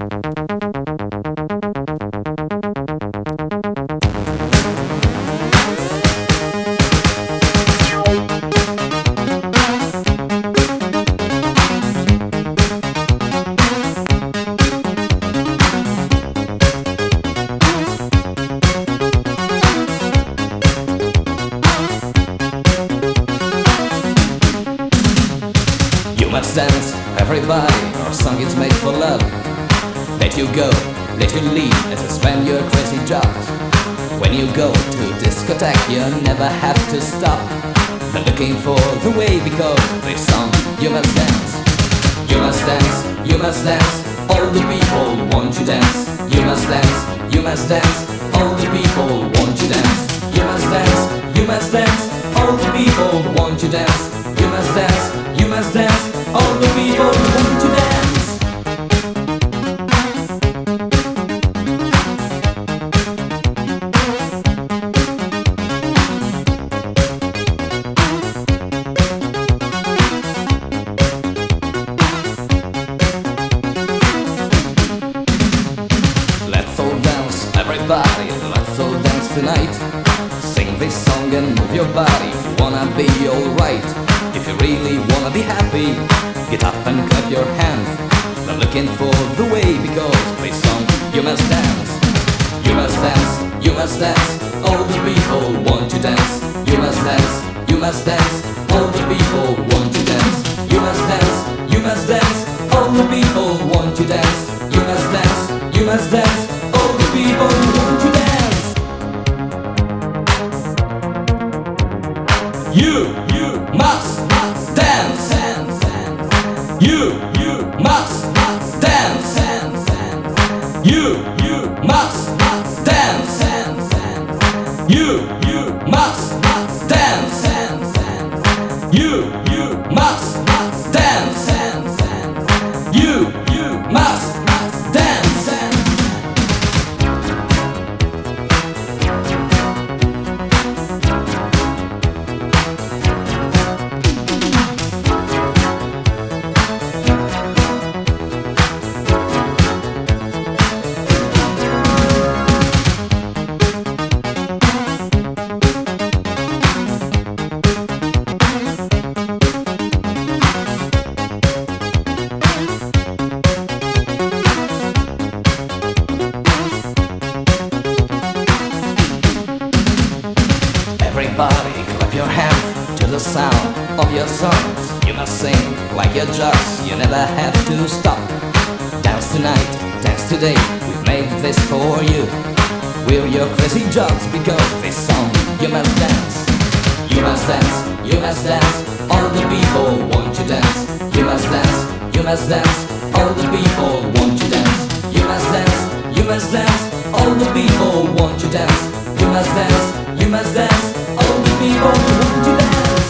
Must dance, everybody, our song is made for love. Let you go, let you leave, as you spend your crazy jobs. When you go to discotheque, you never have to stop. They're looking for the way, because this song, you must dance. You must dance, you must dance, all the people want you dance. You must dance, you must dance, all the people want you dance. You must dance, you must dance, all the people want you dance. You must dance, you must dance, all the people want to dance. Let's all dance, everybody, let's all dance tonight. Sing this song and move your body if you wanna be alright. If you really wanna be happy, get up and clap your hands. They're looking for the way, because this song, you must dance. You must dance, you must dance, all the people want to dance. You must dance, you must dance, all the people want to dance. You must dance, you must dance, all the people want to dance. You must dance, you must dance, all the people want to dance. You must dance. You must dance. You must dance. You must dance. You must dance. You must dance. Everybody clap your hands to the sound of your songs. You must sing like you're just, you never have to stop. Dance tonight, dance today, we've made this for you. We're your crazy jobs, because this song, you must dance. You must dance, you must dance, all the people want you dance. You must dance, you must dance, all the people want you dance. You must dance, you must dance, all the people want you dance. You must dance, you must dance, all the people want to dance.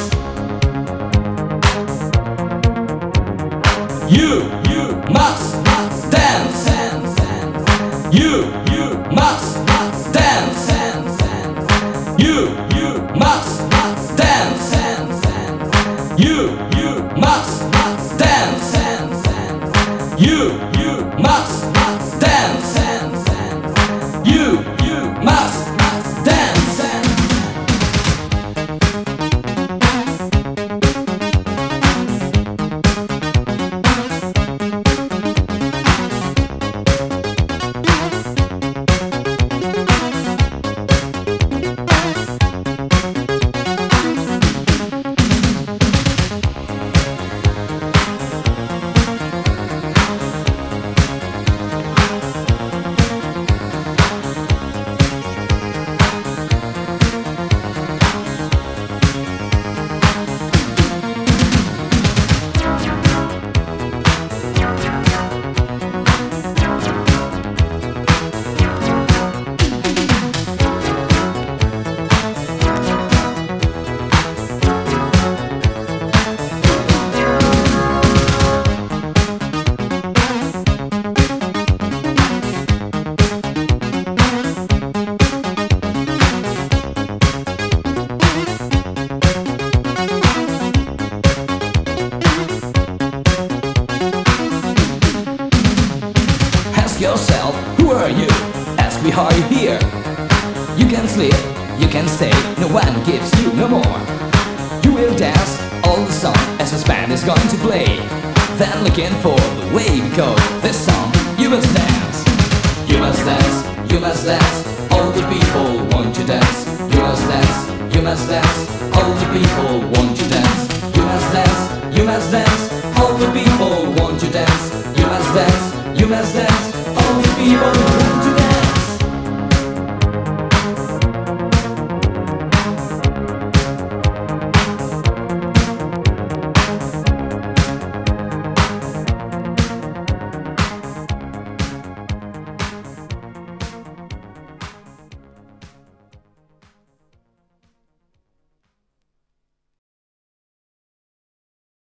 You must dance. You must dance. You must dance. You must dance. You must dance. You must dance. Ask yourself, who are you? Ask me how you here. You can sleep, you can stay, no one gives you no more. You will dance all the song as this band is going to play. Then looking for the way, because this song you must dance. You must dance, you must dance. All the people want to dance. You must dance, you must dance. All the people want to dance. You must dance, you must dance. All the people